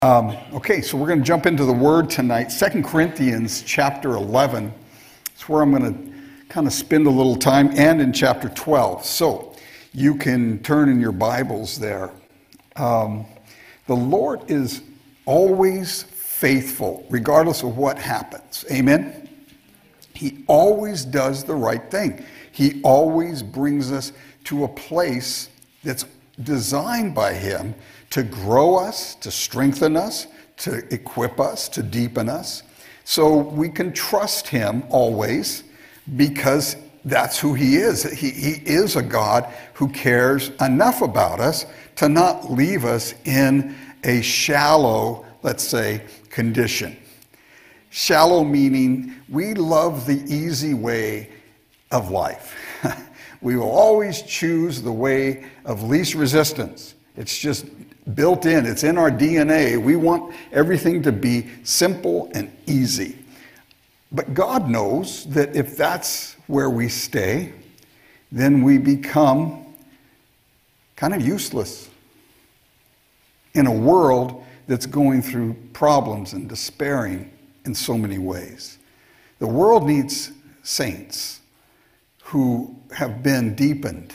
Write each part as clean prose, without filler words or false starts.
Okay, so we're going to jump into the Word tonight. 2 Corinthians chapter 11. It's where I'm going to kind of spend a little time, and in chapter 12. So you can turn in your Bibles there. The Lord is always faithful, regardless of what happens. Amen? He always does the right thing. He always brings us to a place that's designed by Him to grow us, to strengthen us, to equip us, to deepen us. So we can trust Him always because that's who He is. He is a God who cares enough about us to not leave us in a shallow, let's say, condition. Shallow meaning we love the easy way of life. We will always choose the way of least resistance. It's just built in. It's in our DNA. We want everything to be simple and easy. But God knows that if that's where we stay, then we become kind of useless in a world that's going through problems and despairing in so many ways. The world needs saints who have been deepened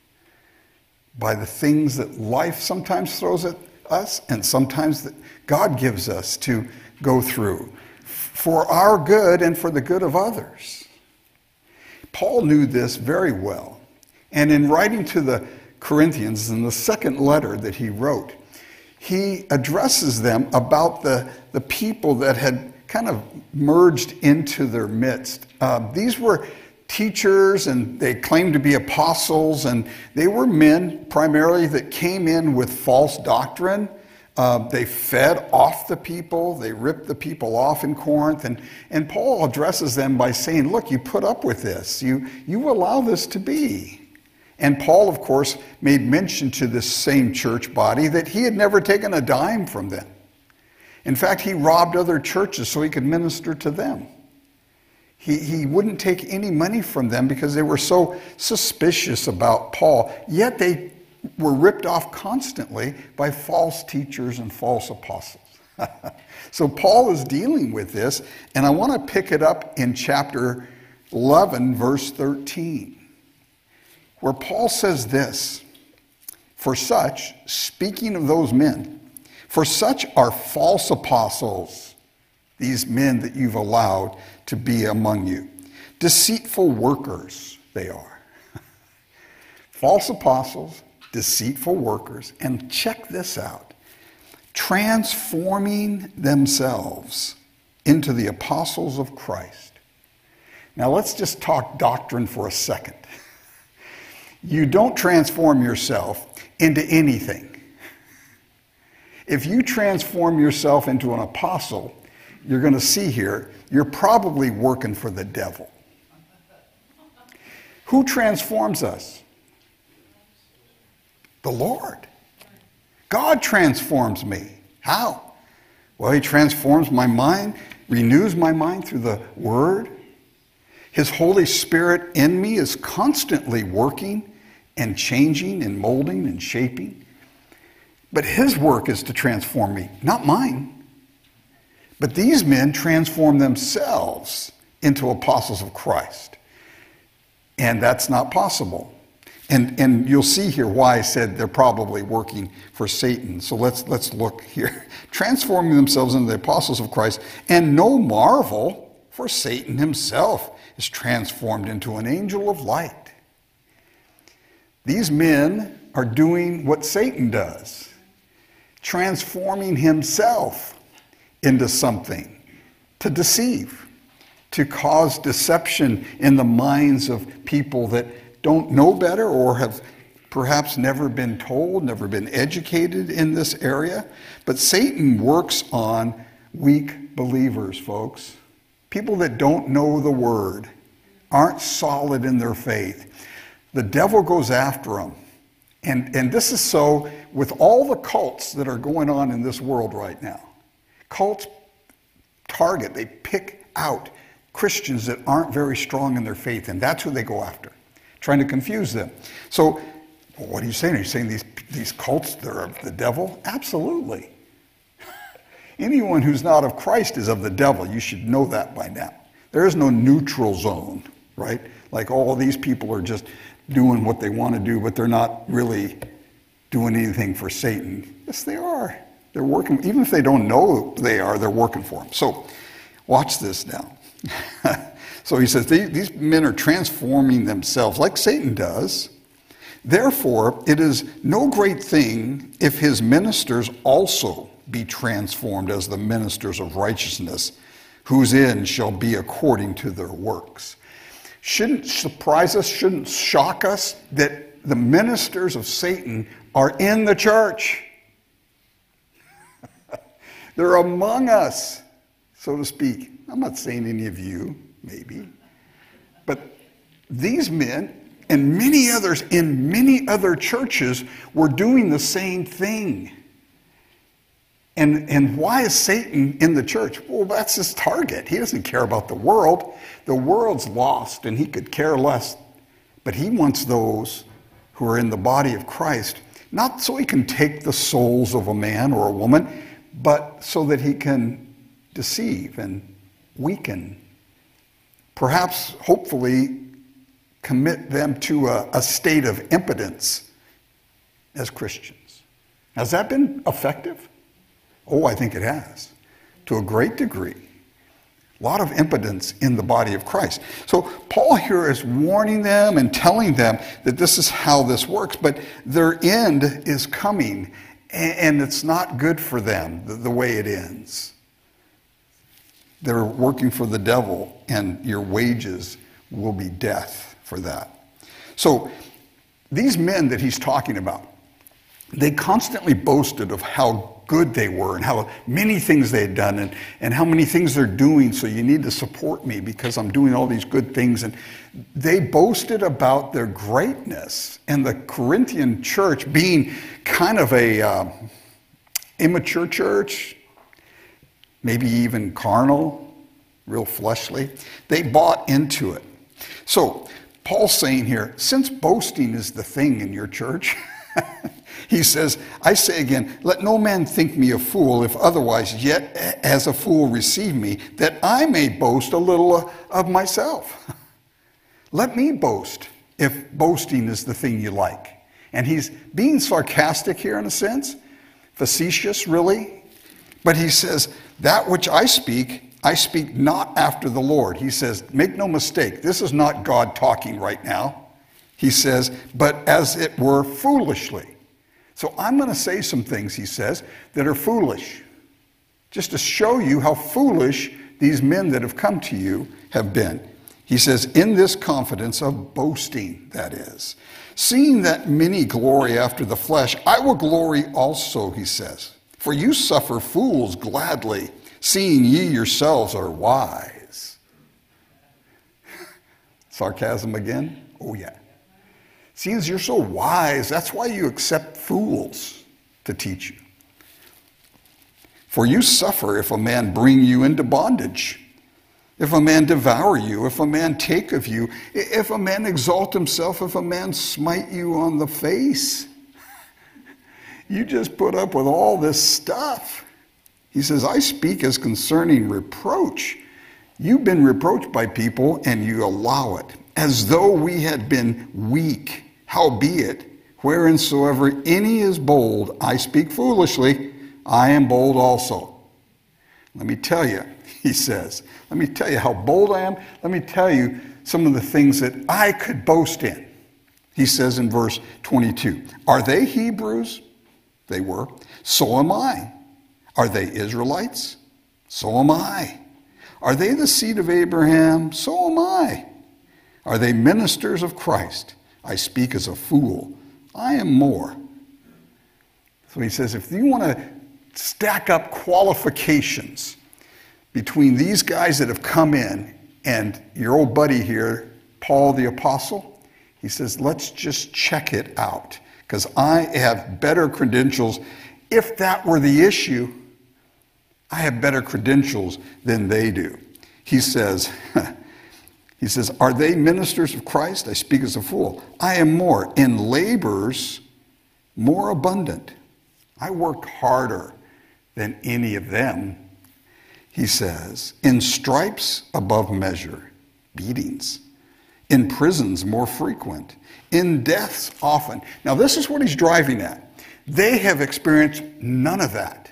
by the things that life sometimes throws at us and sometimes that God gives us to go through for our good and for the good of others. Paul knew this very well. And in writing to the Corinthians, in the second letter that he wrote, he addresses them about the people that had kind of merged into their midst. These were teachers, and they claimed to be apostles, and they were men primarily that came in with false doctrine. They fed off the people. They ripped the people off in Corinth. And Paul addresses them by saying, look, you put up with this. You allow this to be. And Paul, of course, made mention to this same church body that he had never taken a dime from them. In fact, he robbed other churches so he could minister to them. He wouldn't take any money from them because they were so suspicious about Paul. Yet they were ripped off constantly by false teachers and false apostles. So Paul is dealing with this, and I want to pick it up in chapter 11, verse 13, where Paul says this, "For such," speaking of those men, "for such are false apostles, these men that you've allowed to be among you. Deceitful workers they are." False apostles, deceitful workers, and check this out, transforming themselves into the apostles of Christ. Now let's just talk doctrine for a second. You don't transform yourself into anything. If you transform yourself into an apostle, you're going to see here, you're probably working for the devil. Who transforms us? The Lord. God transforms me. How? Well, He transforms my mind, renews my mind through the Word. His Holy Spirit in me is constantly working and changing and molding and shaping. But His work is to transform me, not mine. But these men transform themselves into apostles of Christ. And that's not possible. And you'll see here why I said they're probably working for Satan. So let's look here. Transforming themselves into the apostles of Christ. And no marvel, for Satan himself is transformed into an angel of light. These men are doing what Satan does, transforming himself into something, to deceive, to cause deception in the minds of people that don't know better or have perhaps never been told, never been educated in this area. But Satan works on weak believers, folks. People that don't know the Word, aren't solid in their faith. The devil goes after them. And this is so with all the cults that are going on in this world right now. Cults target, they pick out Christians that aren't very strong in their faith, and that's who they go after, trying to confuse them. So, what are you saying? Are you saying these cults, they're of the devil? Absolutely. Anyone who's not of Christ is of the devil. You should know that by now. There is no neutral zone, right? Like all these people are just doing what they want to do, but they're not really doing anything for Satan. Yes, they are. They're working, even if they don't know they are, they're working for him. So watch this now. So he says, these men are transforming themselves like Satan does. Therefore, it is no great thing if his ministers also be transformed as the ministers of righteousness, whose end shall be according to their works. Shouldn't surprise us, shouldn't shock us that the ministers of Satan are in the church. They're among us, so to speak. I'm not saying any of you, maybe. But these men and many others in many other churches were doing the same thing. And why is Satan in the church? Well, that's his target. He doesn't care about the world. The world's lost and he could care less. But he wants those who are in the body of Christ, not so he can take the souls of a man or a woman, but so that he can deceive and weaken, perhaps, hopefully, commit them to a state of impotence as Christians. Has that been effective? Oh, I think it has, to a great degree. A lot of impotence in the body of Christ. So Paul here is warning them and telling them that this is how this works, but their end is coming, and it's not good for them, the way it ends. They're working for the devil, and your wages will be death for that. So these men that he's talking about, they constantly boasted of how good they were and how many things they had done and how many things they're doing, so you need to support me because I'm doing all these good things. And they boasted about their greatness, and the Corinthian church being kind of a immature church, maybe even carnal, real fleshly, they bought into it. So Paul's saying here, since boasting is the thing in your church, he says, I say again, let no man think me a fool, if otherwise yet as a fool receive me, that I may boast a little of myself. Let me boast, if boasting is the thing you like. And he's being sarcastic here in a sense, facetious really. But he says, that which I speak not after the Lord. He says, make no mistake, this is not God talking right now. He says, but as it were foolishly. So I'm going to say some things, he says, that are foolish, just to show you how foolish these men that have come to you have been. He says, in this confidence of boasting, that is. Seeing that many glory after the flesh, I will glory also, he says. For you suffer fools gladly, seeing ye yourselves are wise. Sarcasm again? Oh yeah. Seeing as you're so wise, that's why you accept fools to teach you. For you suffer if a man bring you into bondage, if a man devour you, if a man take of you, if a man exalt himself, if a man smite you on the face. You just put up with all this stuff. He says, I speak as concerning reproach. You've been reproached by people and you allow it, as though we had been weak. Howbeit, whereinsoever any is bold, I speak foolishly, I am bold also. Let me tell you, he says, let me tell you how bold I am. Let me tell you some of the things that I could boast in. He says in verse 22, are they Hebrews? They were. So am I. Are they Israelites? So am I. Are they the seed of Abraham? So am I. Are they ministers of Christ? I speak as a fool. I am more. So he says, if you want to stack up qualifications between these guys that have come in and your old buddy here, Paul the Apostle, he says, let's just check it out, because I have better credentials. If that were the issue, I have better credentials than they do. He says, are they ministers of Christ? I speak as a fool. I am more. In labors, more abundant. I worked harder than any of them. He says, in stripes above measure, beatings, in prisons more frequent, in deaths often. Now this is what he's driving at. They have experienced none of that.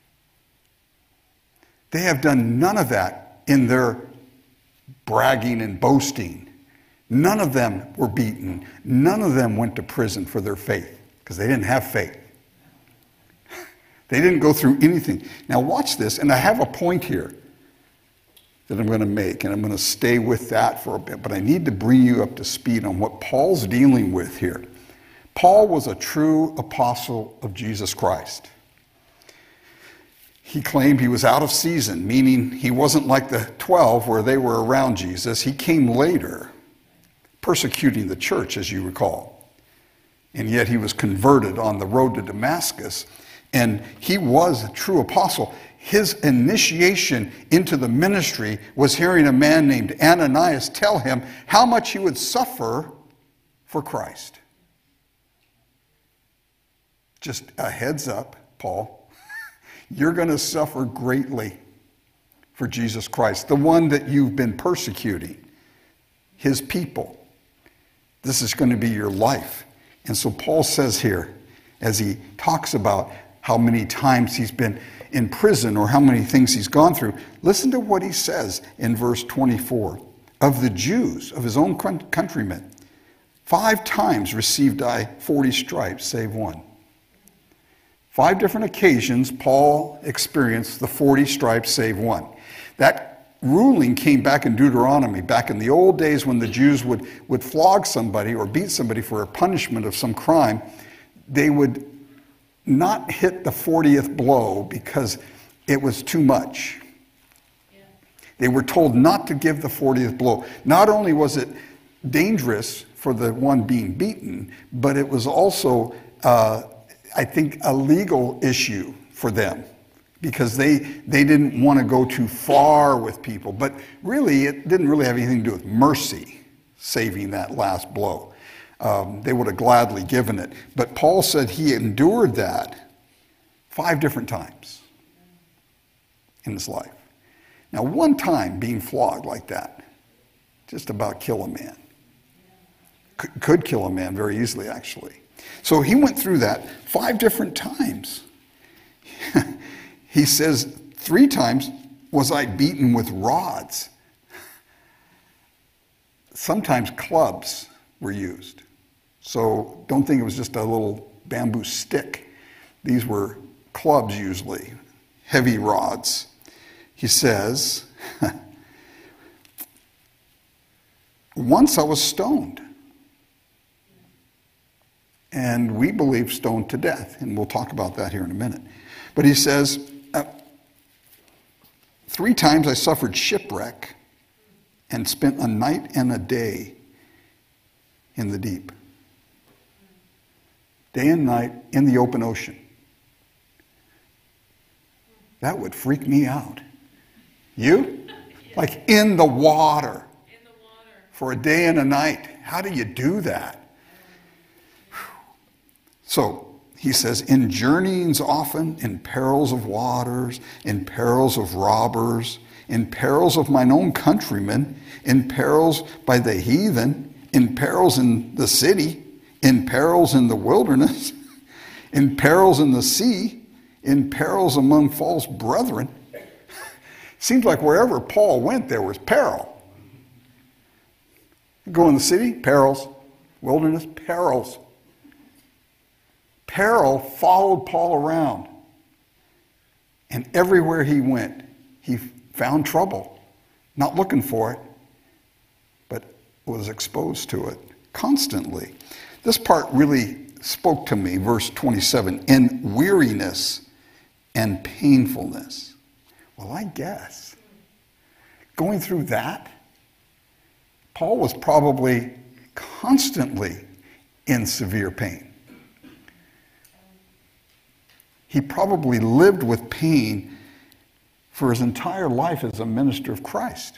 They have done none of that in their bragging and boasting. None of them were beaten. None of them went to prison for their faith because they didn't have faith. They didn't go through anything. Now watch this, and I have a point here that I'm going to make, and I'm going to stay with that for a bit, but I need to bring you up to speed on what Paul's dealing with here. Paul was a true apostle of Jesus Christ. He claimed he was out of season, meaning he wasn't like the 12 where they were around Jesus. He came later, persecuting the church, as you recall. And yet he was converted on the road to Damascus, and he was a true apostle. His initiation into the ministry was hearing a man named Ananias tell him how much he would suffer for Christ. Just a heads up, Paul. You're going to suffer greatly for Jesus Christ, the one that you've been persecuting, his people. This is going to be your life. And so Paul says here, as he talks about how many times he's been in prison or how many things he's gone through, listen to what he says in verse 24. Of the Jews, of his own countrymen, 5 times received I 40 stripes, save one. 5 different occasions, Paul experienced the 40 stripes, save one. That ruling came back in Deuteronomy, back in the old days when the Jews would flog somebody or beat somebody for a punishment of some crime. They would not hit the 40th blow because it was too much. Yeah. They were told not to give the 40th blow. Not only was it dangerous for the one being beaten, but it was also, I think, a legal issue for them because they didn't want to go too far with people. But really, it didn't really have anything to do with mercy, saving that last blow. They would have gladly given it. But Paul said he endured that 5 different times in his life. Now, one time being flogged like that, just about kill a man. Could kill a man very easily, actually. So he went through that 5 different times. He says 3 times was I beaten with rods. Sometimes clubs were used. So don't think it was just a little bamboo stick. These were clubs usually, heavy rods. He says, once I was stoned. And we believe stoned to death. And we'll talk about that here in a minute. But he says, 3 times I suffered shipwreck and spent a night and a day in the deep. Day and night in the open ocean. That would freak me out. You? Like in the water. For a day and a night. How do you do that? So, he says, in journeyings often, in perils of waters, in perils of robbers, in perils of mine own countrymen, in perils by the heathen, in perils in the city, in perils in the wilderness, in perils in the sea, in perils among false brethren. Seems like wherever Paul went, there was peril. Go in the city, perils. Wilderness, perils. Peril followed Paul around. And everywhere he went, he found trouble. Not looking for it, but was exposed to it constantly. This part really spoke to me, verse 27, in weariness and painfulness. Well, I guess going through that, Paul was probably constantly in severe pain. He probably lived with pain for his entire life as a minister of Christ.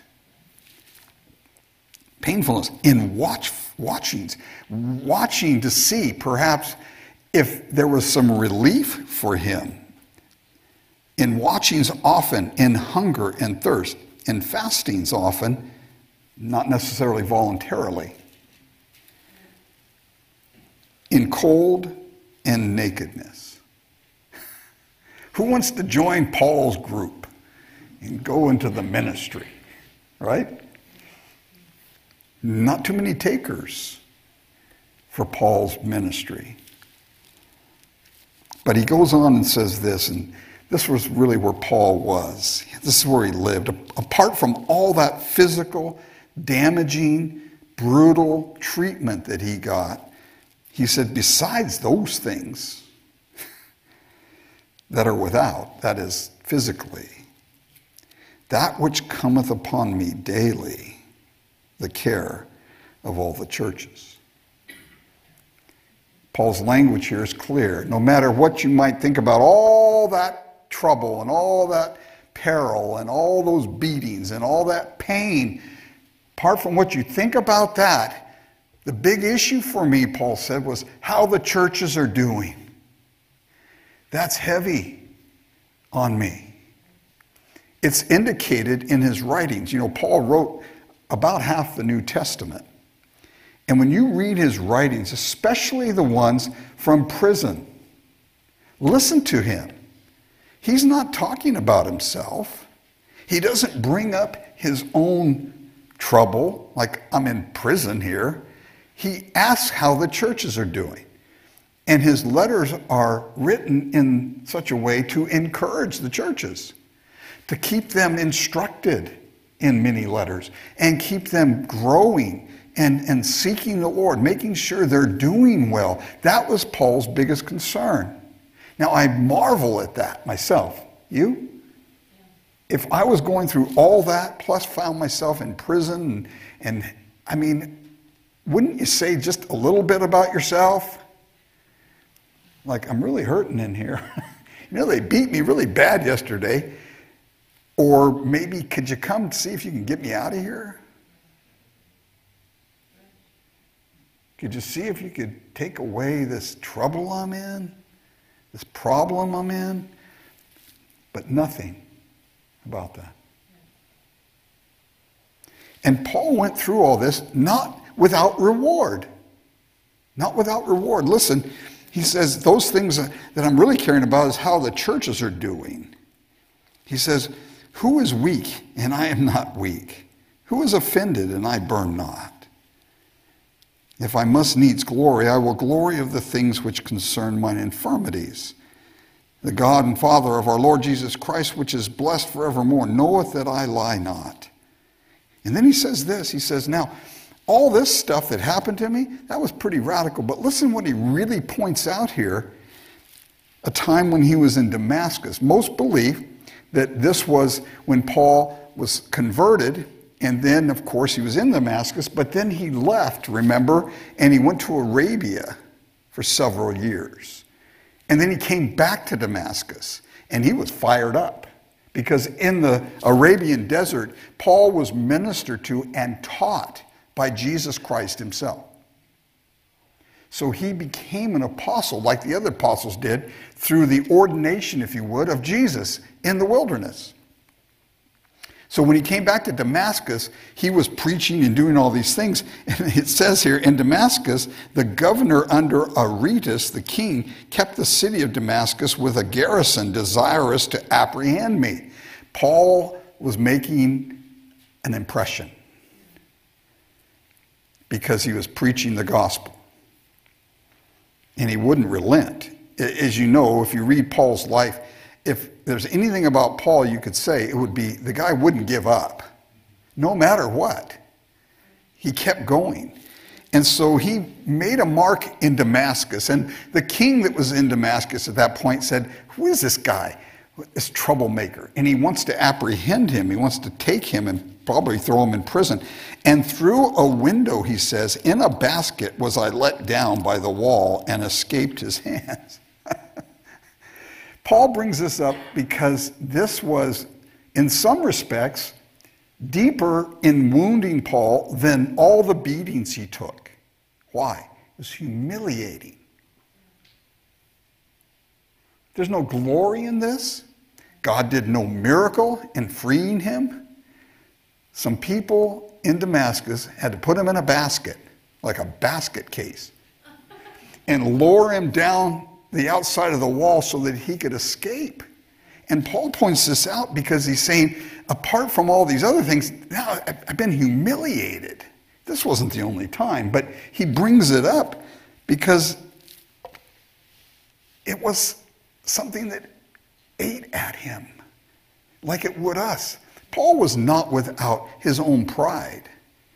Painfulness in watching to see perhaps if there was some relief for him in watchings often, in hunger and thirst, in fastings often, not necessarily voluntarily, in cold and nakedness. Who wants to join Paul's group and go into the ministry, right? Not too many takers for Paul's ministry. But he goes on and says this, and this was really where Paul was. This is where he lived. Apart from all that physical, damaging, brutal treatment that he got, he said, besides those things that are without, that is, physically, that which cometh upon me daily, the care of all the churches. Paul's language here is clear. No matter what you might think about all that trouble and all that peril and all those beatings and all that pain, apart from what you think about that, the big issue for me, Paul said, was how the churches are doing. That's heavy on me. It's indicated in his writings. You know, Paul wrote about half the New Testament. And when you read his writings, especially the ones from prison, listen to him. He's not talking about himself. He doesn't bring up his own trouble, like I'm in prison here. He asks how the churches are doing. And his letters are written in such a way to encourage the churches, to keep them instructed in many letters, and keep them growing and seeking the Lord, making sure they're doing well. That was Paul's biggest concern. Now, I marvel at that myself. You? If I was going through all that, plus found myself in prison, and I mean, wouldn't you say just a little bit about yourself? Like, I'm really hurting in here. You know, they beat me really bad yesterday. Or maybe, could you come see if you can get me out of here? Could you see if you could take away this trouble I'm in? This problem I'm in? But nothing about that. And Paul went through all this not without reward. Not without reward. Listen, he says those things that I'm really caring about is how the churches are doing. He says, who is weak and I am not weak? Who is offended and I burn not? If I must needs glory, I will glory of the things which concern mine infirmities. The God and Father of our Lord Jesus Christ, which is blessed forevermore, knoweth that I lie not. And then he says this, he says, now, all this stuff that happened to me, that was pretty radical, but listen what he really points out here, a time when he was in Damascus. Most believe that this was when Paul was converted, and then, of course, he was in Damascus, but then he left, remember, and he went to Arabia for several years. And then he came back to Damascus, and he was fired up, because in the Arabian desert, Paul was ministered to and taught by Jesus Christ himself. So he became an apostle, like the other apostles did, through the ordination, if you would, of Jesus in the wilderness. So when he came back to Damascus, he was preaching and doing all these things. And it says here, in Damascus, the governor under Aretas, the king, kept the city of Damascus with a garrison desirous to apprehend me. Paul was making an impression because he was preaching the gospel. And he wouldn't relent. As you know, if you read Paul's life, if there's anything about Paul you could say, it would be the guy wouldn't give up, no matter what. He kept going. And so he made a mark in Damascus. And the king that was in Damascus at that point said, who is this guy, this troublemaker? And he wants to apprehend him. He wants to take him and probably throw him in prison. And through a window, he says, in a basket was I let down by the wall and escaped his hands. Paul brings this up because this was, in some respects, deeper in wounding Paul than all the beatings he took. Why? It was humiliating. There's no glory in this. God did no miracle in freeing him. Some people in Damascus had to put him in a basket, like a basket case, and lower him down the outside of the wall so that he could escape. And Paul points this out because he's saying, apart from all these other things, now I've been humiliated. This wasn't the only time, but he brings it up because it was something that ate at him like it would us. Paul was not without his own pride.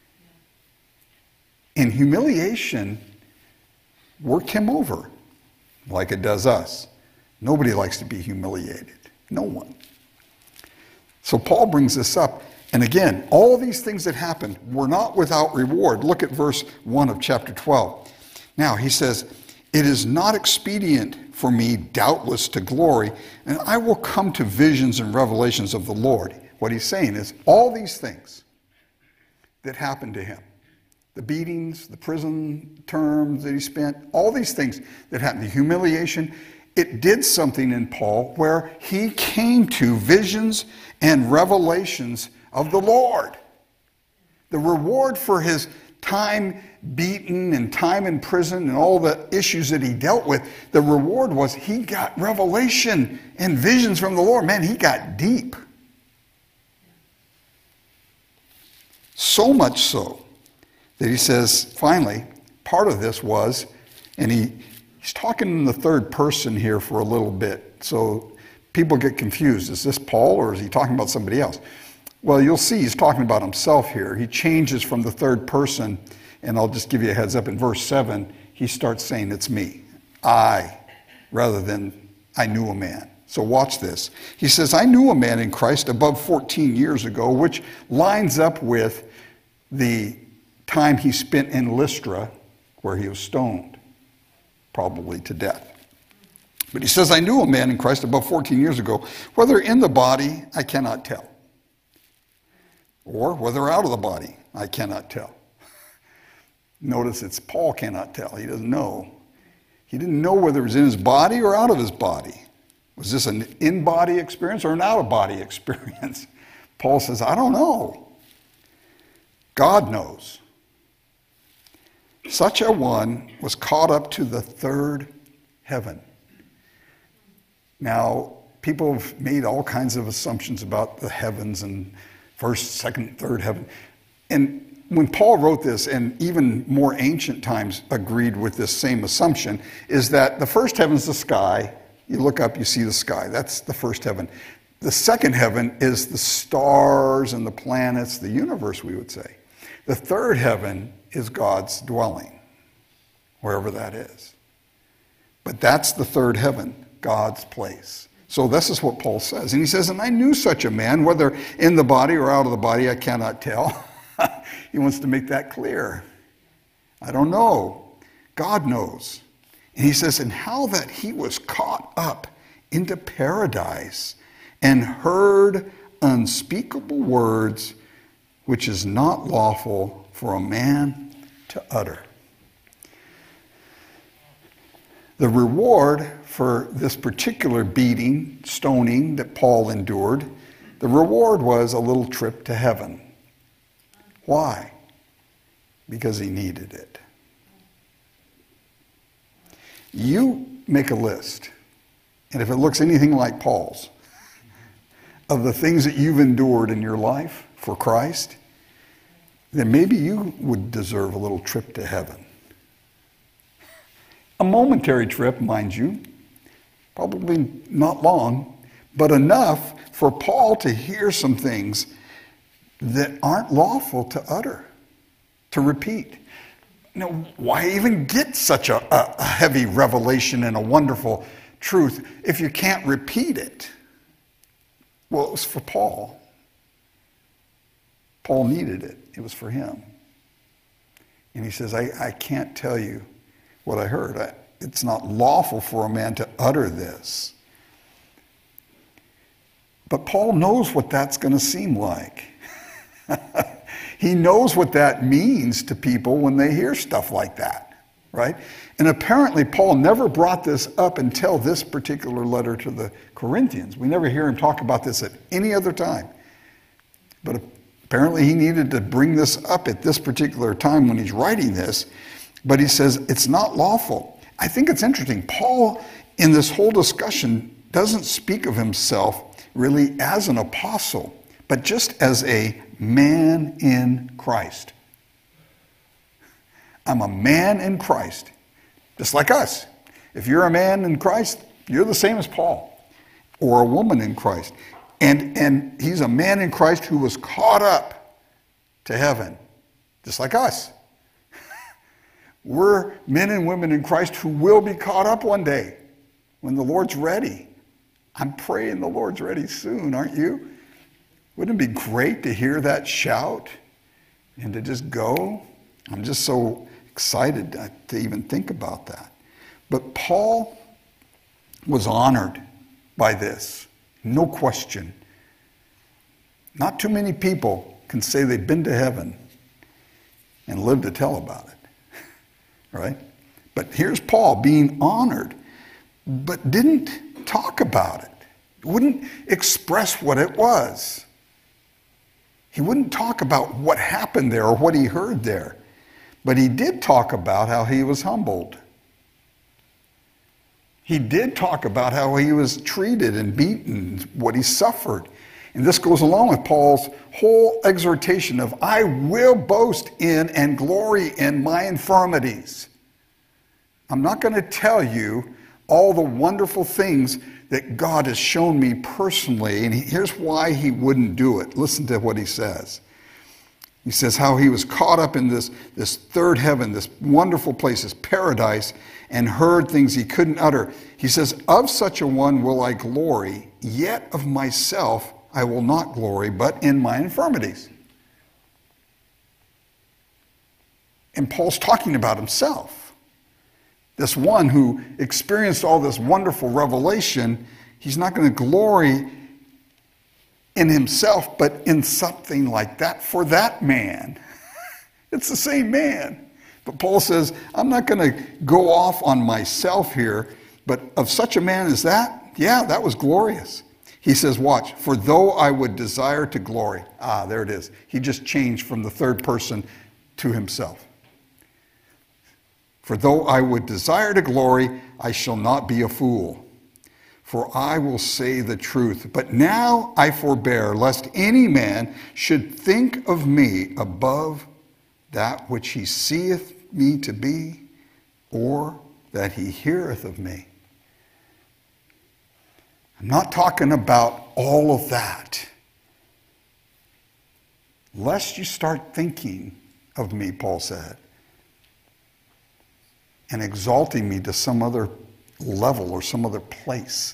And humiliation worked him over like it does us. Nobody likes to be humiliated. No one. So Paul brings this up. And again, all these things that happened were not without reward. Look at verse 1 of chapter 12. Now he says, "It is not expedient for me, doubtless, to glory, and I will come to visions and revelations of the Lord." What he's saying is all these things that happened to him, the beatings, the prison terms that he spent, all these things that happened, the humiliation, it did something in Paul where he came to visions and revelations of the Lord. The reward for his time beaten and time in prison and all the issues that he dealt with, the reward was he got revelation and visions from the Lord. Man, he got deep. So much so that he says, finally, part of this was, and he's talking in the third person here for a little bit, so people get confused. Is this Paul or is he talking about somebody else? Well, you'll see he's talking about himself here. He changes from the third person, and I'll just give you a heads up. In verse 7, he starts saying, "It's me, I," rather than "I knew a man." So watch this. He says, "I knew a man in Christ above 14 years ago," which lines up with the time he spent in Lystra, where he was stoned, probably to death. But he says, "I knew a man in Christ above 14 years ago, whether in the body, I cannot tell. Or whether out of the body, I cannot tell." Notice it's Paul cannot tell. He doesn't know. He didn't know whether it was in his body or out of his body. Was this an in-body experience or an out-of-body experience? Paul says, "I don't know. God knows." Such a one was caught up to the third heaven. Now, people have made all kinds of assumptions about the heavens and first, second, third heaven. And when Paul wrote this, and even more ancient times agreed with this same assumption, is that the first heaven's the sky. You look up, you see the sky. That's the first heaven. The second heaven is the stars and the planets, the universe, we would say. The third heaven is God's dwelling, wherever that is. But that's the third heaven, God's place. So this is what Paul says. And he says, "And I knew such a man, whether in the body or out of the body, I cannot tell." He wants to make that clear. I don't know. God knows. And he says, "And how that he was caught up into paradise and heard unspeakable words, which is not lawful for a man to utter." The reward for this particular beating, stoning that Paul endured, the reward was a little trip to heaven. Why? Because he needed it. You make a list, and if it looks anything like Paul's, of the things that you've endured in your life for Christ, then maybe you would deserve a little trip to heaven. A momentary trip, mind you, probably not long, but enough for Paul to hear some things that aren't lawful to utter, to repeat. Now, why even get such a heavy revelation and a wonderful truth if you can't repeat it? Well, it was for Paul. Paul needed it. It was for him. And he says, I can't tell you what I heard. It's not lawful for a man to utter this. But Paul knows what that's going to seem like. He knows what that means to people when they hear stuff like that. right? And apparently Paul never brought this up until this particular letter to the Corinthians. We never hear him talk about this at any other time. But apparently he needed to bring this up at this particular time when he's writing this. But he says it's not lawful. I think it's interesting. Paul, in this whole discussion, doesn't speak of himself really as an apostle, but just as a man in Christ. I'm a man in Christ, just like us. If you're a man in Christ, you're the same as Paul, or a woman in Christ. And he's a man in Christ who was caught up to heaven, just like us. We're men and women in Christ who will be caught up one day when the Lord's ready. I'm praying the Lord's ready soon, aren't you? Wouldn't it be great to hear that shout and to just go? I'm just so excited to even think about that. But Paul was honored by this, no question. Not too many people can say they've been to heaven and live to tell about it, right? But here's Paul being honored, but didn't talk about it. Wouldn't express what it was. He wouldn't talk about what happened there or what he heard there. But he did talk about how he was humbled. He did talk about how he was treated and beaten, what he suffered. And this goes along with Paul's whole exhortation of, I will boast in and glory in my infirmities. I'm not going to tell you all the wonderful things that God has shown me personally. And here's why he wouldn't do it. Listen to what he says. He says how he was caught up in this third heaven, this wonderful place, this paradise, and heard things he couldn't utter. He says, of such a one will I glory, yet of myself I will not glory, but in my infirmities. And Paul's talking about himself. This one who experienced all this wonderful revelation, he's not going to glory in himself, but in something like that for that man. It's the same man. But Paul says, I'm not going to go off on myself here, but of such a man as that, yeah, that was glorious. He says, watch, for though I would desire to glory. Ah, there it is. He just changed from the third person to himself. For though I would desire to glory, I shall not be a fool. For I will say the truth. But now I forbear, lest any man should think of me above that which he seeth me to be, or that he heareth of me. I'm not talking about all of that. Lest you start thinking of me, Paul said, and exalting me to some other level or some other place.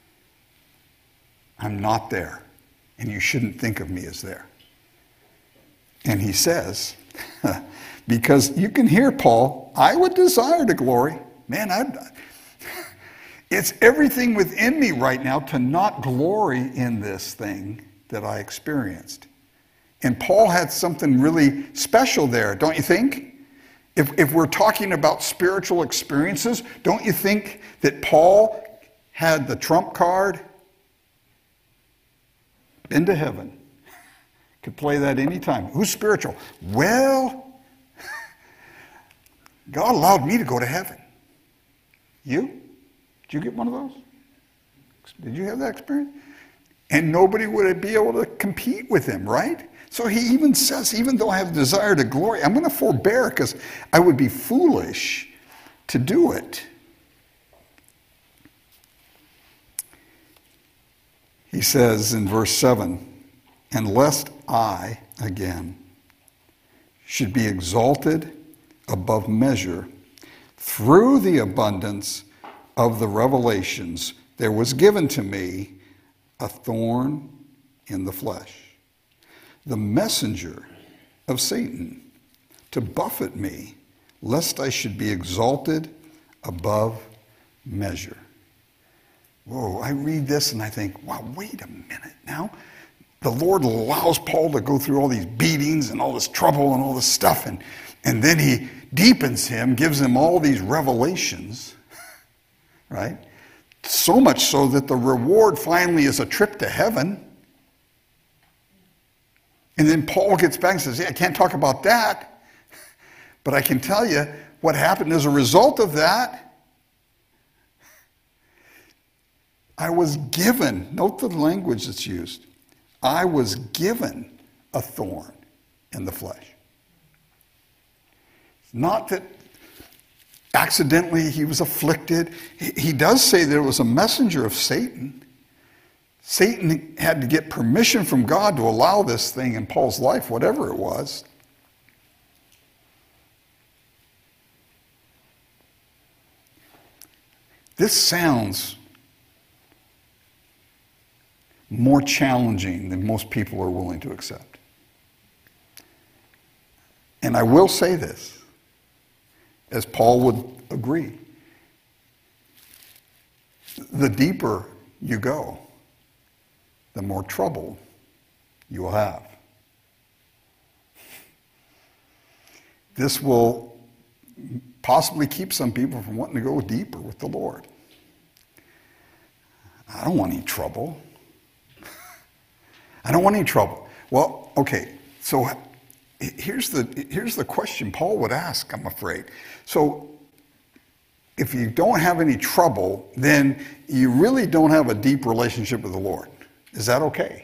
I'm not there, and you shouldn't think of me as there. And he says, because you can hear Paul, I would desire to glory. Man, it's everything within me right now to not glory in this thing that I experienced. And Paul had something really special there, don't you think? If we're talking about spiritual experiences, don't you think that Paul had the trump card? Been to heaven. Could play that anytime. Who's spiritual? Well, God allowed me to go to heaven. You? Did you get one of those? Did you have that experience? And nobody would be able to compete with him, right? So he even says, even though I have desire to glory, I'm going to forbear because I would be foolish to do it. He says in verse 7, and lest I, again, should be exalted above measure through the abundance of the revelations, there was given to me a thorn in the flesh, the messenger of Satan, to buffet me, lest I should be exalted above measure. Whoa, I read this and I think, wow, wait a minute now. The Lord allows Paul to go through all these beatings and all this trouble and all this stuff, and And then he deepens him, gives him all these revelations, right? So much so that the reward finally is a trip to heaven. And then Paul gets back and says, I can't talk about that, but I can tell you what happened as a result of that. I was given, note the language that's used, I was given a thorn in the flesh. Not that accidentally he was afflicted. He does say there was a messenger of Satan. Satan had to get permission from God to allow this thing in Paul's life, whatever it was. This sounds more challenging than most people are willing to accept. And I will say this, as Paul would agree. The deeper you go, the more trouble you will have. This will possibly keep some people from wanting to go deeper with the Lord. I don't want any trouble. I don't want any trouble. Well, okay, so here's the question Paul would ask, I'm afraid. So if you don't have any trouble, then you really don't have a deep relationship with the Lord. Is that okay?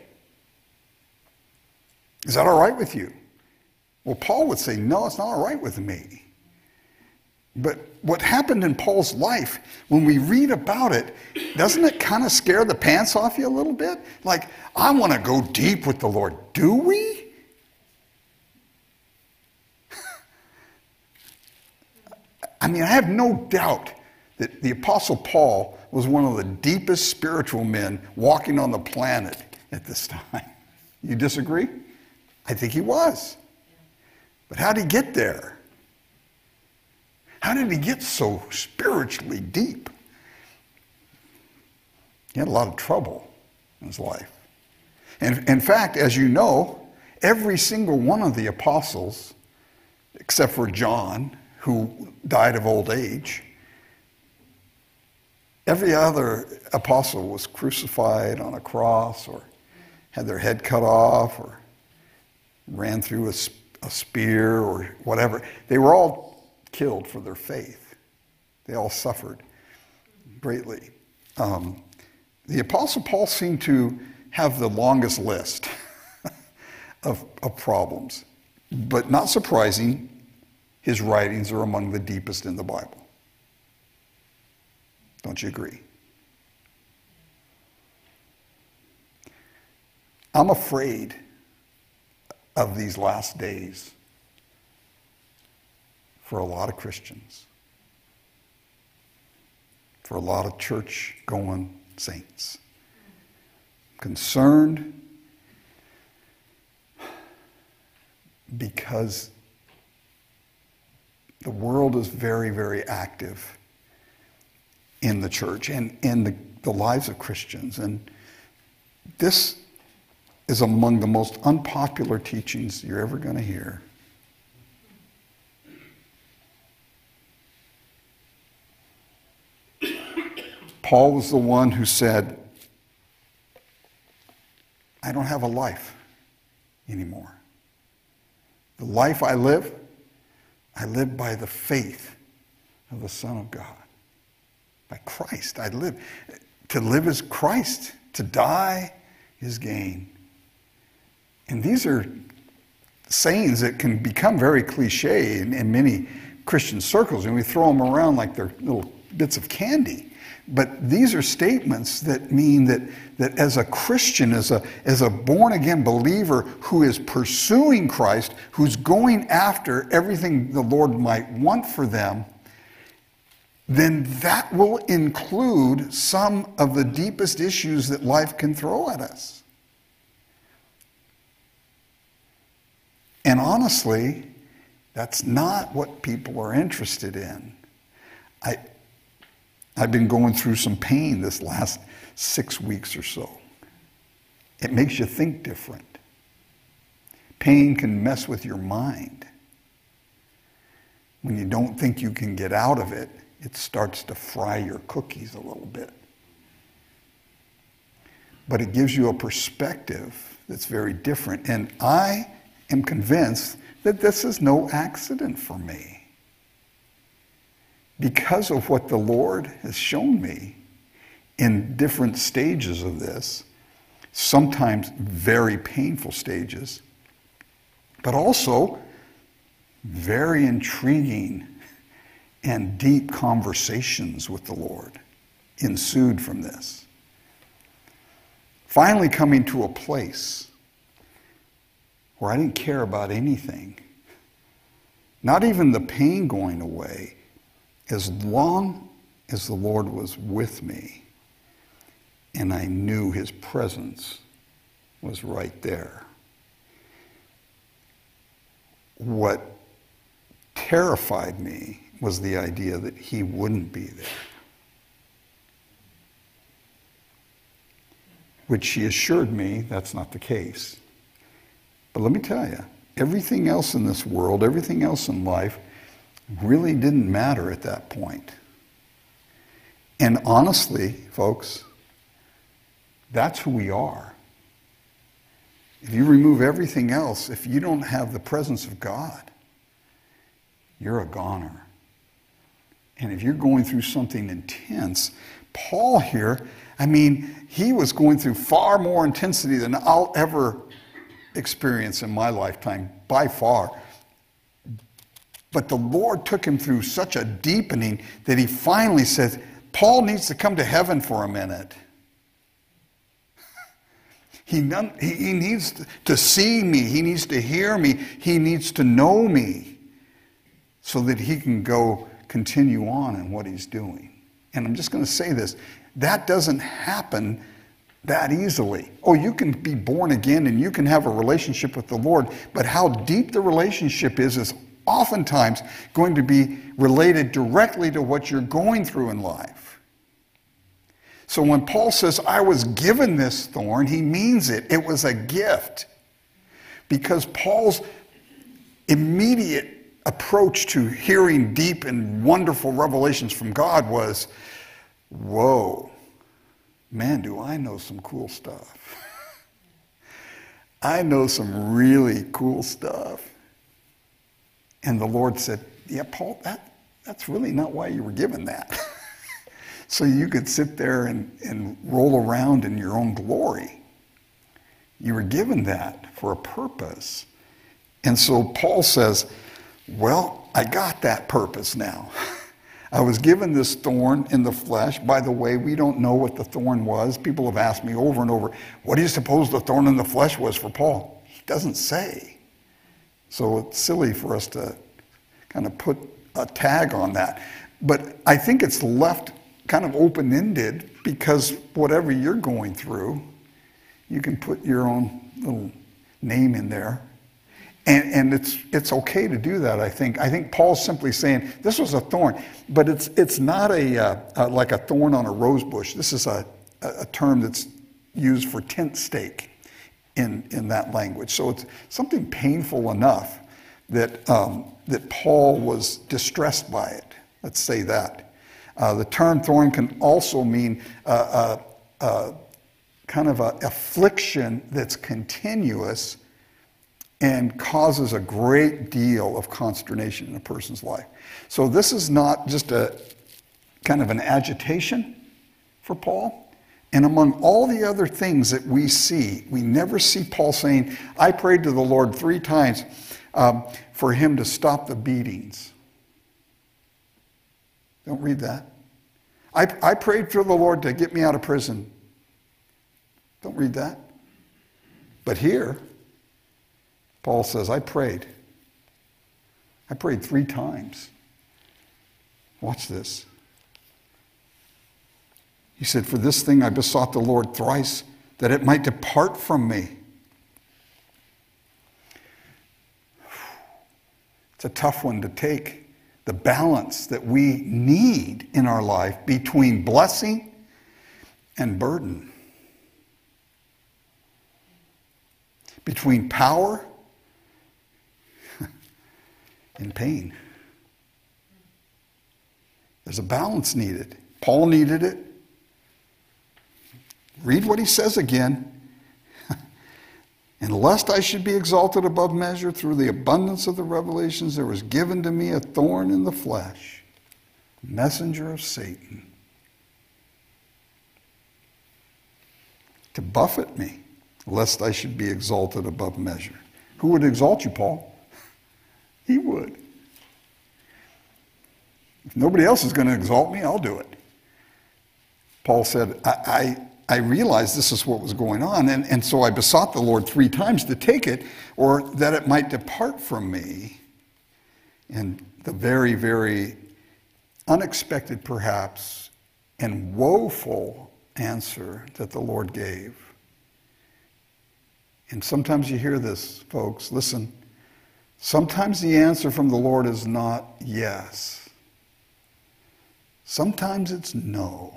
Is that all right with you? Well, Paul would say, no, it's not all right with me. But what happened in Paul's life, when we read about it, doesn't it kind of scare the pants off you a little bit? Like, I want to go deep with the Lord. Do we? I mean, I have no doubt that the Apostle Paul was one of the deepest spiritual men walking on the planet at this time. You disagree? I think he was. But how did he get there? How did he get so spiritually deep? He had a lot of trouble in his life. And in fact, as you know, every single one of the apostles, except for John, who died of old age, every other apostle was crucified on a cross or had their head cut off or ran through a spear or whatever. They were all killed for their faith. They all suffered greatly. The Apostle Paul seemed to have the longest list of problems. But not surprising, his writings are among the deepest in the Bible. Don't you agree? I'm afraid of these last days for a lot of Christians, for a lot of church-going saints. Concerned because the world is very, very active in the church and in the lives of Christians. And this is among the most unpopular teachings you're ever going to hear. Paul was the one who said, I don't have a life anymore. The life I live by the faith of the Son of God. By Christ I live. To live is Christ. To die is gain. And these are sayings that can become very cliche in many Christian circles, and we throw them around like they're little bits of candy. But these are statements that mean that as a Christian, as a born-again believer who is pursuing Christ, who's going after everything the Lord might want for them, then that will include some of the deepest issues that life can throw at us. And honestly, that's not what people are interested in. I've been going through some pain this last 6 weeks or so. It makes you think different. Pain can mess with your mind. when you don't think you can get out of it, it starts to fry your cookies a little bit. But it gives you a perspective that's very different. And I am convinced that this is no accident for me. Because of what the Lord has shown me in different stages of this, sometimes very painful stages, but also very intriguing and deep conversations with the Lord ensued from this. Finally coming to a place where I didn't care about anything, not even the pain going away, as long as the Lord was with me and I knew his presence was right there. What terrified me was the idea that he wouldn't be there, which he assured me that's not the case. But let me tell you, everything else in this world, everything else in life really didn't matter at that point. And honestly, folks, that's who we are. If you remove everything else, if you don't have the presence of God, you're a goner. And if you're going through something intense, Paul here, I mean, he was going through far more intensity than I'll ever experience in my lifetime, by far. But the Lord took him through such a deepening that he finally says, Paul needs to come to heaven for a minute. He needs to see me. He needs to hear me. He needs to know me so that he can go continue on in what he's doing. And I'm just going to say this. That doesn't happen that easily. Oh, you can be born again and you can have a relationship with the Lord, but how deep the relationship is oftentimes going to be related directly to what you're going through in life. So when Paul says, I was given this thorn, he means it. It was a gift. Because Paul's immediate approach to hearing deep and wonderful revelations from God was, whoa, man, do I know some cool stuff. I know some really cool stuff. And the Lord said, yeah, Paul, that's really not why you were given that. So you could sit there and roll around in your own glory. You were given that for a purpose. And so Paul says, well, I got that purpose now. I was given this thorn in the flesh. By the way, we don't know what the thorn was. People have asked me over and over, what do you suppose the thorn in the flesh was for Paul? He doesn't say. So it's silly for us to kind of put a tag on that. But I think it's left kind of open-ended because whatever you're going through, you can put your own little name in there. And it's okay to do that, I think. I think Paul's simply saying, this was a thorn, but it's not like a thorn on a rose bush. This is a term that's used for tent stake in that language. So it's something painful enough that Paul was distressed by it. Let's say that. The term thorn can also mean kind of an affliction that's continuous and causes a great deal of consternation in a person's life. So this is not just a kind of an agitation for Paul. And among all the other things that we see, we never see Paul saying, I prayed to the Lord 3 times for him to stop the beatings. Don't read that. I prayed for the Lord to get me out of prison. Don't read that. But here, Paul says, I prayed. I prayed 3 times. Watch this. He said, for this thing I besought the Lord thrice, that it might depart from me. It's a tough one to take. The balance that we need in our life between blessing and burden. Between power and pain. There's a balance needed. Paul needed it. Read what he says again. And lest I should be exalted above measure through the abundance of the revelations, there was given to me a thorn in the flesh, messenger of Satan, to buffet me, lest I should be exalted above measure. Who would exalt you, Paul? He would. If nobody else is going to exalt me, I'll do it. Paul said, I realized this is what was going on, and so I besought the Lord 3 times to take it, or that it might depart from me. And the very, very unexpected, perhaps, and woeful answer that the Lord gave. And sometimes you hear this, folks. Listen, sometimes the answer from the Lord is not yes. Sometimes it's no.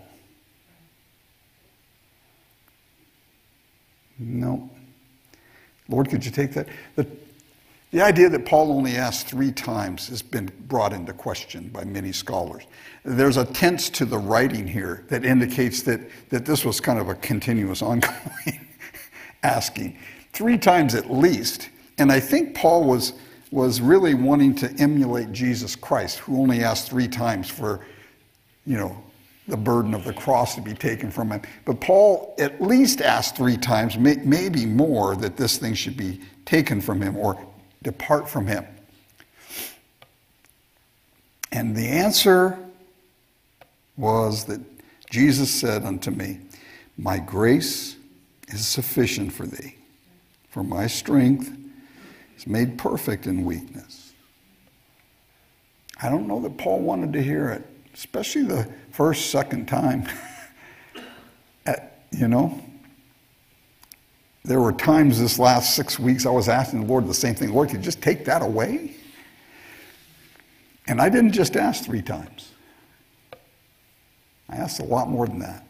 No. Lord, could you take that? The idea that Paul only asked 3 times has been brought into question by many scholars. There's a tense to the writing here that indicates that this was kind of a continuous, ongoing asking. 3 times at least. And I think Paul was really wanting to emulate Jesus Christ, who only asked 3 times for, the burden of the cross to be taken from him. But Paul at least asked 3 times, maybe more, that this thing should be taken from him or depart from him. And the answer was that Jesus said unto me, my grace is sufficient for thee, for my strength is made perfect in weakness. I don't know that Paul wanted to hear it, especially the first, second time. There were times this last 6 weeks I was asking the Lord the same thing. Lord, could you just take that away? And I didn't just ask 3 times. I asked a lot more than that.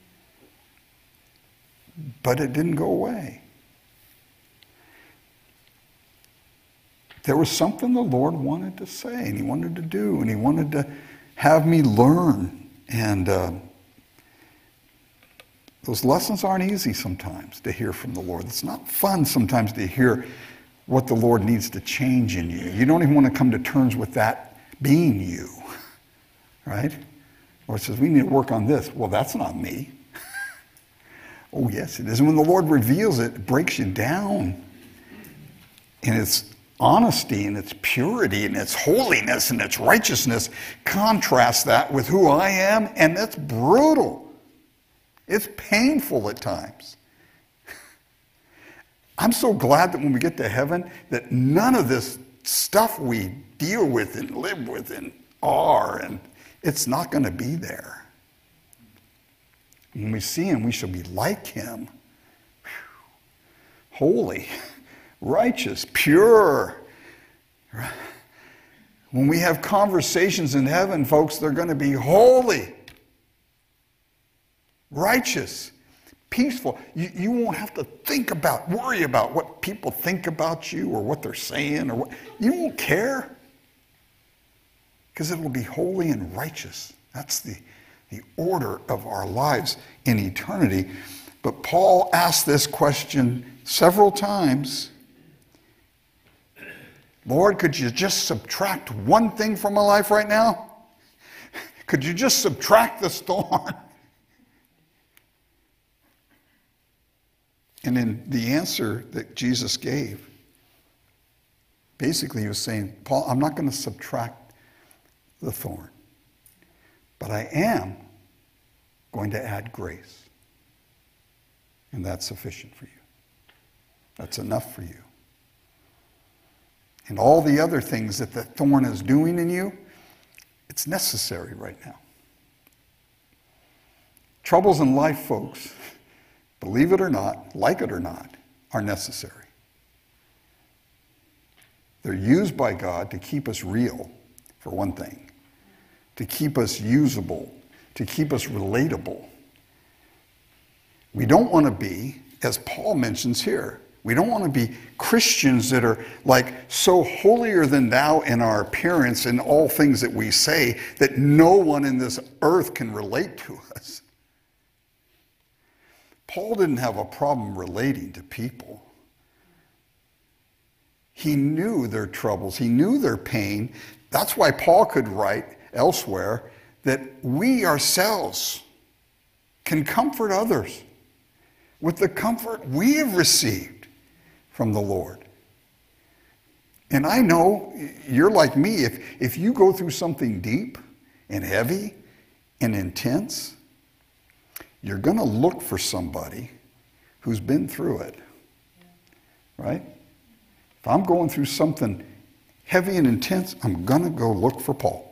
But it didn't go away. There was something the Lord wanted to say, and he wanted to do, and he wanted to have me learn. And those lessons aren't easy sometimes to hear from the Lord. It's not fun sometimes to hear what the Lord needs to change in you. You don't even want to come to terms with that being you, right? Or it says, we need to work on this. Well, that's not me. Oh, yes, it is. And when the Lord reveals it, it breaks you down. And its honesty and its purity and its holiness and its righteousness, contrast that with who I am, and that's brutal. It's painful at times. I'm so glad that when we get to heaven, that none of this stuff we deal with and live with and are, and it's not going to be there. When we see him, we shall be like him. Holy, righteous, pure. When we have conversations in heaven, folks, they're going to be holy, righteous, peaceful. You won't have to worry about what people think about you or what they're saying, or what. You won't care, because it will be holy and righteous. That's the order of our lives in eternity. But Paul asked this question several times. Lord, could you just subtract one thing from my life right now? Could you just subtract this thorn? And in the answer that Jesus gave, basically he was saying, Paul, I'm not going to subtract the thorn, but I am going to add grace. And that's sufficient for you. That's enough for you. And all the other things that the thorn is doing in you, it's necessary right now. Troubles in life, folks, believe it or not, like it or not, are necessary. They're used by God to keep us real, for one thing, to keep us usable, to keep us relatable. We don't want to be, as Paul mentions here, We don't want to be Christians that are like so holier than thou in our appearance and all things that we say that no one in this earth can relate to us. Paul didn't have a problem relating to people. He knew their troubles. He knew their pain. That's why Paul could write elsewhere that we ourselves can comfort others with the comfort we have received from the Lord. And I know you're like me. If you go through something deep and heavy and intense, you're going to look for somebody who's been through it, right? If I'm going through something heavy and intense, I'm going to go look for Paul.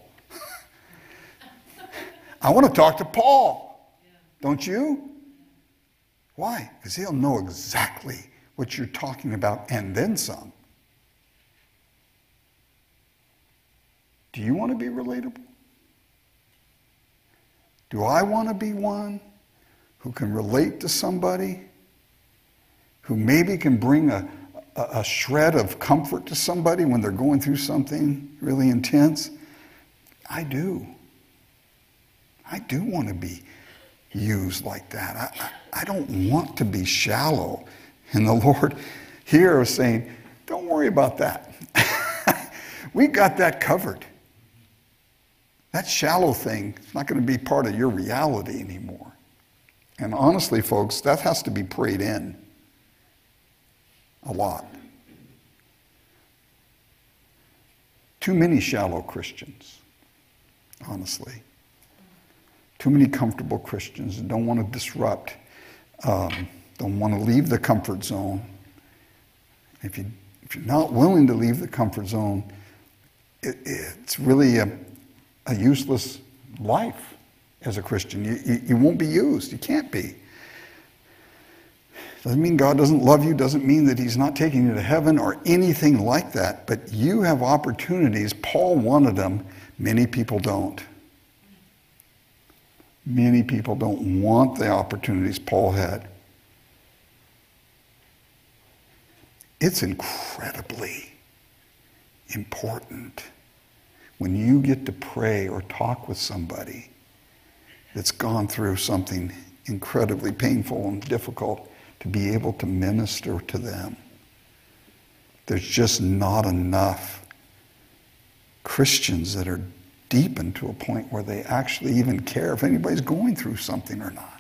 I want to talk to Paul, don't you? Why? Because he'll know exactly what you're talking about and then some. Do you want to be relatable? Do I want to be one who can relate to somebody, who maybe can bring a shred of comfort to somebody when they're going through something really intense? I do. I do want to be used like that. I don't want to be shallow. And the Lord here is saying, don't worry about that. We got that covered. That shallow thing is not going to be part of your reality anymore. And honestly, folks, that has to be prayed in a lot. Too many shallow Christians, honestly. Too many comfortable Christians that don't want to disrupt, don't want to leave the comfort zone. If you're not willing to leave the comfort zone, it's really a useless life. As a Christian, you won't be used. You can't be. Doesn't mean God doesn't love you. Doesn't mean that he's not taking you to heaven or anything like that. But you have opportunities. Paul wanted them. Many people don't. Many people don't want the opportunities Paul had. It's incredibly important when you get to pray or talk with somebody that's gone through something incredibly painful and difficult, to be able to minister to them. There's just not enough Christians that are deepened to a point where they actually even care if anybody's going through something or not,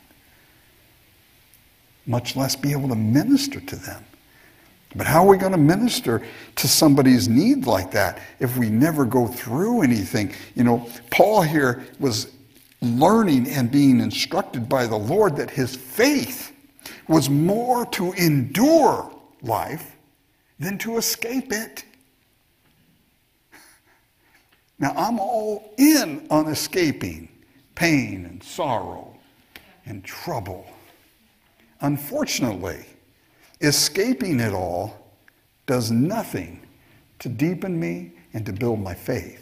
much less be able to minister to them. But how are we going to minister to somebody's need like that if we never go through anything? You know, Paul here was learning and being instructed by the Lord that his faith was more to endure life than to escape it. Now, I'm all in on escaping pain and sorrow and trouble. Unfortunately, escaping it all does nothing to deepen me and to build my faith.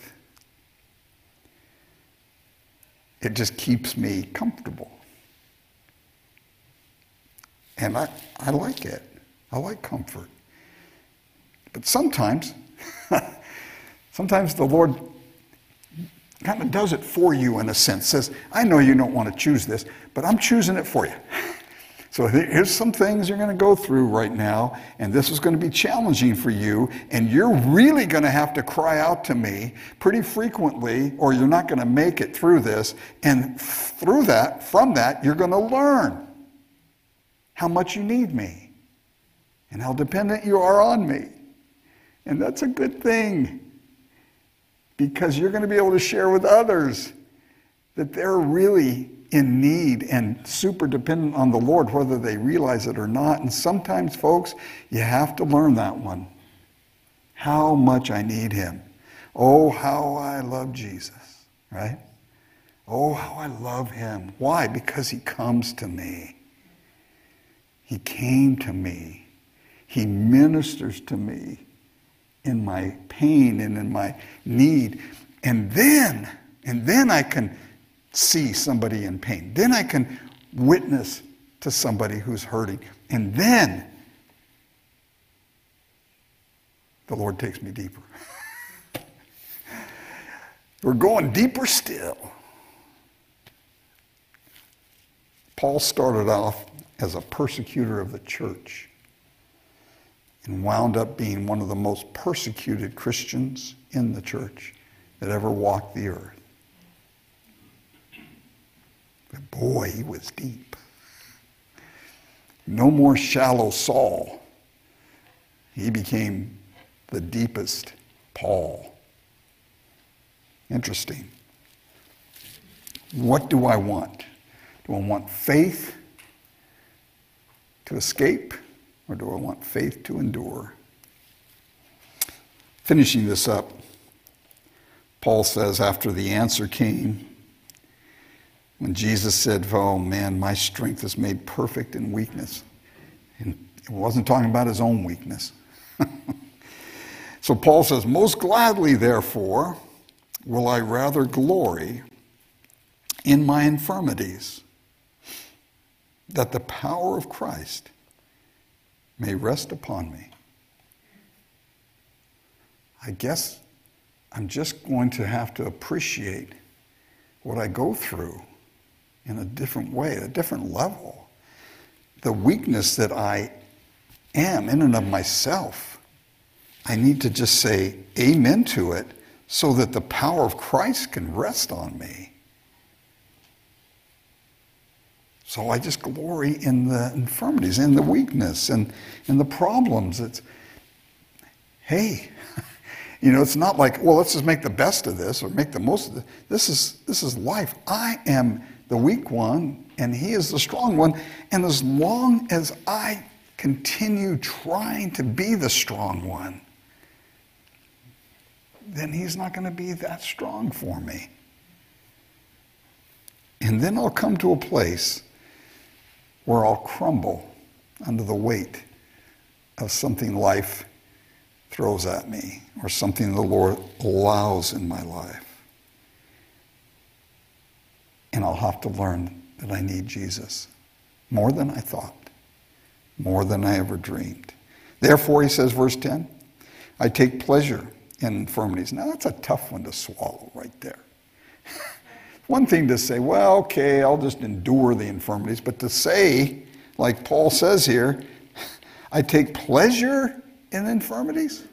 It just keeps me comfortable. And I like it. I like comfort. But sometimes the Lord kind of does it for you in a sense. Says, I know you don't want to choose this, but I'm choosing it for you. So here's some things you're going to go through right now, and this is going to be challenging for you, and you're really going to have to cry out to me pretty frequently, or you're not going to make it through this. And from that, you're going to learn how much you need me and how dependent you are on me. And that's a good thing, because you're going to be able to share with others that they're really in need and super dependent on the Lord, whether they realize it or not. And sometimes, folks, you have to learn that one. How much I need him. Oh, how I love Jesus, right? Oh, how I love him. Why? Because he comes to me. He came to me. He ministers to me in my pain and in my need. And then I can see somebody in pain. Then I can witness to somebody who's hurting. And then the Lord takes me deeper. We're going deeper still. Paul started off as a persecutor of the church and wound up being one of the most persecuted Christians in the church that ever walked the earth. But boy, he was deep. No more shallow Saul. He became the deepest Paul. Interesting. What do I want? Do I want faith to escape, or do I want faith to endure? Finishing this up, Paul says after the answer came, when Jesus said, oh man, my strength is made perfect in weakness. And he wasn't talking about his own weakness. So Paul says, most gladly, therefore, will I rather glory in my infirmities, that the power of Christ may rest upon me. I guess I'm just going to have to appreciate what I go through in a different way, at a different level. The weakness that I am in and of myself, I need to just say amen to it so that the power of Christ can rest on me. So I just glory in the infirmities, in the weakness, and in the problems. It's, hey, it's not like, well, let's just make the best of this or make the most of it. This is life. I am the weak one, and he is the strong one. And as long as I continue trying to be the strong one, then he's not going to be that strong for me. And then I'll come to a place where I'll crumble under the weight of something life throws at me or something the Lord allows in my life. And I'll have to learn that I need Jesus more than I thought, more than I ever dreamed. Therefore, he says, verse 10, I take pleasure in infirmities. Now, that's a tough one to swallow right there. One thing to say, well, okay, I'll just endure the infirmities. But to say, like Paul says here, I take pleasure in infirmities?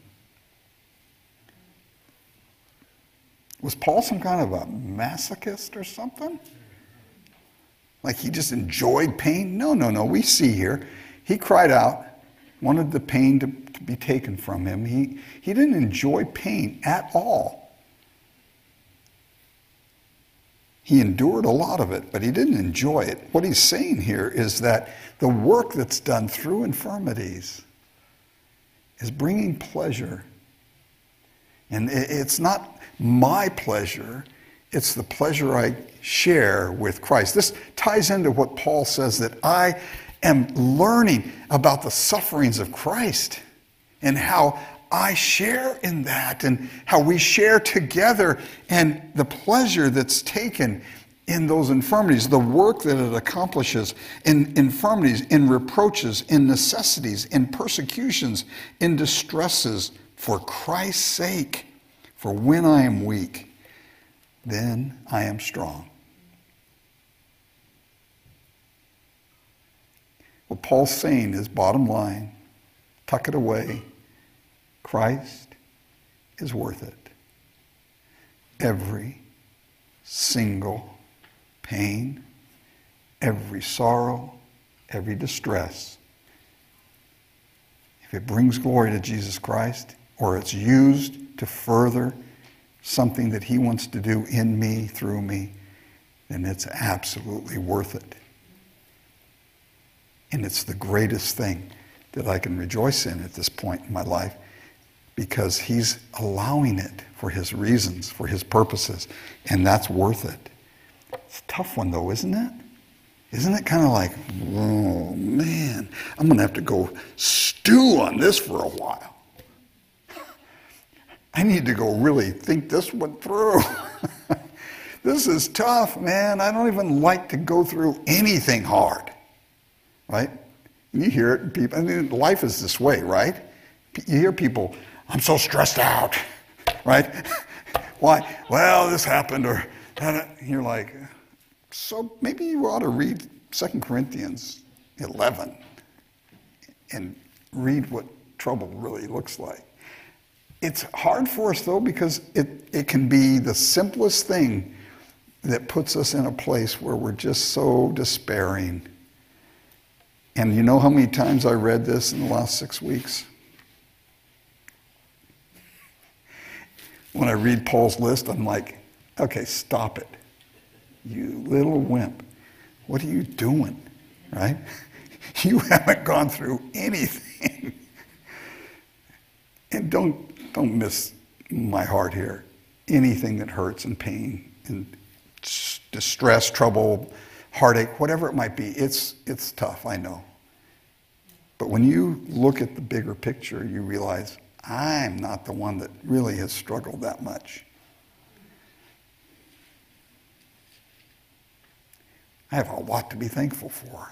Was Paul some kind of a masochist or something? Like he just enjoyed pain? No. We see here, he cried out, wanted the pain to be taken from him. He didn't enjoy pain at all. He endured a lot of it, but he didn't enjoy it. What he's saying here is that the work that's done through infirmities is bringing pleasure. And it's not my pleasure, it's the pleasure I share with Christ. This ties into what Paul says, that I am learning about the sufferings of Christ and how I share in that and how we share together and the pleasure that's taken in those infirmities, the work that it accomplishes in infirmities, in reproaches, in necessities, in persecutions, in distresses for Christ's sake. For when I am weak, then I am strong. What Paul's saying is, bottom line, tuck it away. Christ is worth it. Every single pain, every sorrow, every distress, if it brings glory to Jesus Christ, or it's used to further something that he wants to do in me, through me, then it's absolutely worth it. And it's the greatest thing that I can rejoice in at this point in my life, because he's allowing it for his reasons, for his purposes, and that's worth it. It's a tough one though, isn't it? Isn't it kind of like, oh man, I'm going to have to go stew on this for a while. I need to go really think this one through. This is tough, man. I don't even like to go through anything hard, right? You hear it in people. I mean, life is this way, right? You hear people, I'm so stressed out, right? Why? Well, this happened, or that. You're like, so maybe you ought to read 2 Corinthians 11 and read what trouble really looks like. It's hard for us, though, because it can be the simplest thing that puts us in a place where we're just so despairing. And you know how many times I read this in the last 6 weeks? When I read Paul's list, I'm like, okay, stop it. You little wimp. What are you doing, right? You haven't gone through anything. And don't miss my heart here. Anything that hurts and pain and distress, trouble, heartache, whatever it might be, it's tough, I know. But when you look at the bigger picture, you realize, I'm not the one that really has struggled that much. I have a lot to be thankful for.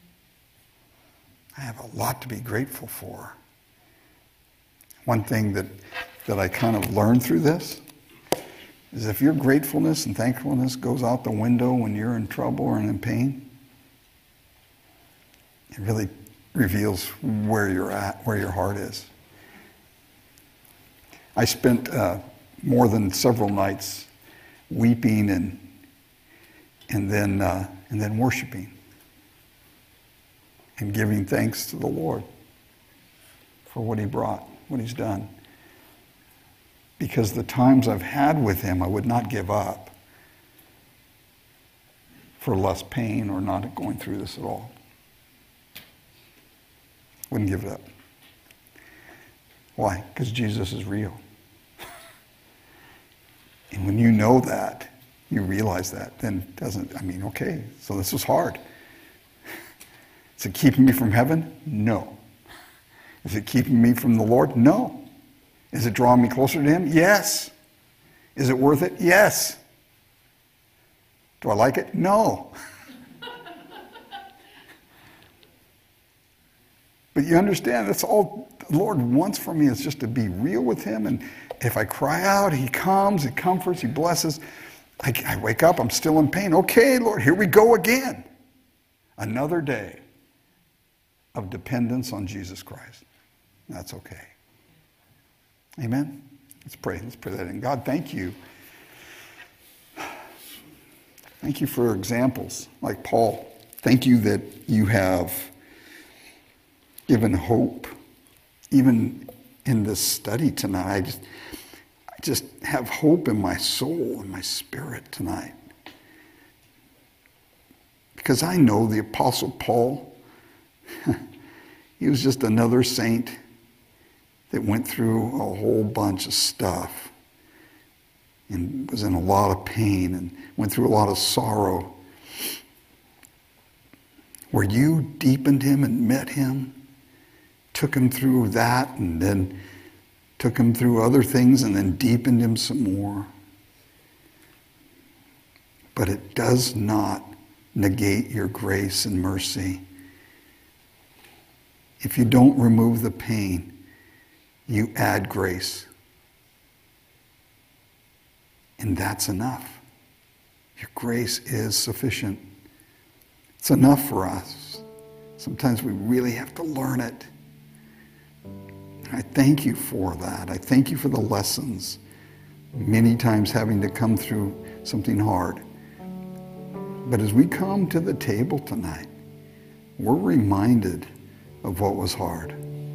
I have a lot to be grateful for. One thing that I kind of learned through this is if your gratefulness and thankfulness goes out the window when you're in trouble or in pain, it really reveals where you're at, where your heart is. I spent more than several nights weeping and then worshiping and giving thanks to the Lord for what he brought, what he's done. Because the times I've had with him, I would not give up for less pain or not going through this at all. Wouldn't give it up. Why? Because Jesus is real. And when you know that, you realize that, then okay, so this was hard. Is it keeping me from heaven? No. Is it keeping me from the Lord? No. Is it drawing me closer to him? Yes. Is it worth it? Yes. Do I like it? No. But you understand, that's all the Lord wants from me is just to be real with him. And if I cry out, he comes, he comforts, he blesses. I wake up, I'm still in pain. Okay, Lord, here we go again. Another day of dependence on Jesus Christ. That's okay. Amen? Let's pray. Let's pray that in. God, thank you. Thank you for examples like Paul. Thank you that you have given hope. Even in this study tonight, I just have hope in my soul and my spirit tonight. Because I know the Apostle Paul, he was just another saint that went through a whole bunch of stuff and was in a lot of pain and went through a lot of sorrow. Where you deepened him and met him, took him through that and then took him through other things and then deepened him some more. But it does not negate your grace and mercy. If you don't remove the pain, you add grace. And that's enough. Your grace is sufficient. It's enough for us. Sometimes we really have to learn it. I thank you for that. I thank you for the lessons. Many times having to come through something hard. But as we come to the table tonight, we're reminded of what was hard.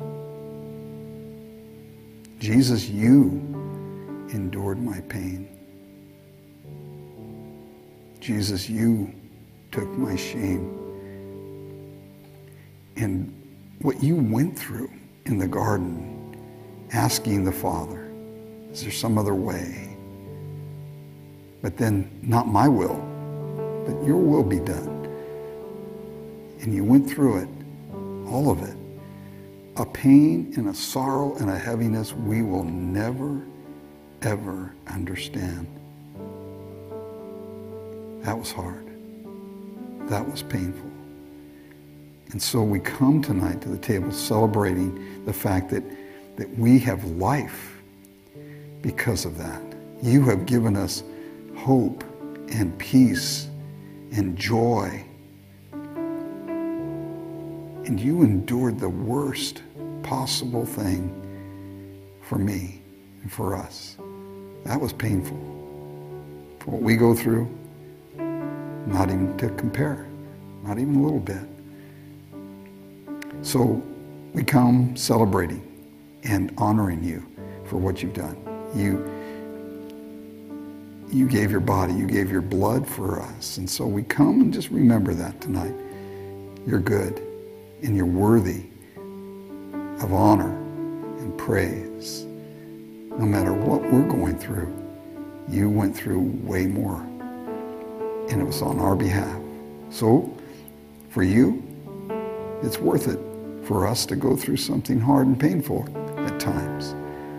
Jesus, you endured my pain. Jesus, you took my shame. And what you went through in the garden, asking the Father, is there some other way? But then, not my will, but your will be done. And you went through it, all of it. A pain and a sorrow and a heaviness we will never, ever understand. That was hard. That was painful. And so we come tonight to the table celebrating the fact that that we have life because of that. You have given us hope and peace and joy. And you endured the worst possible thing for me and for us. That was painful. For what we go through, not even to compare, not even a little bit. So we come celebrating and honoring you for what you've done. You gave your body, you gave your blood for us. And so we come and just remember that tonight. You're good and you're worthy of honor and praise. No matter what we're going through, you went through way more. And it was on our behalf. So for you, it's worth it for us to go through something hard and painful at times.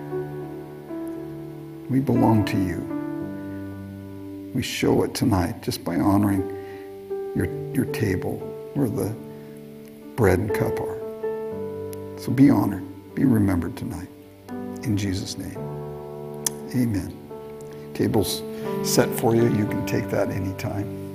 We belong to you. We show it tonight just by honoring your table where the bread and cup are. So be honored, be remembered tonight. In Jesus' name, amen. Table's set for you. You can take that anytime.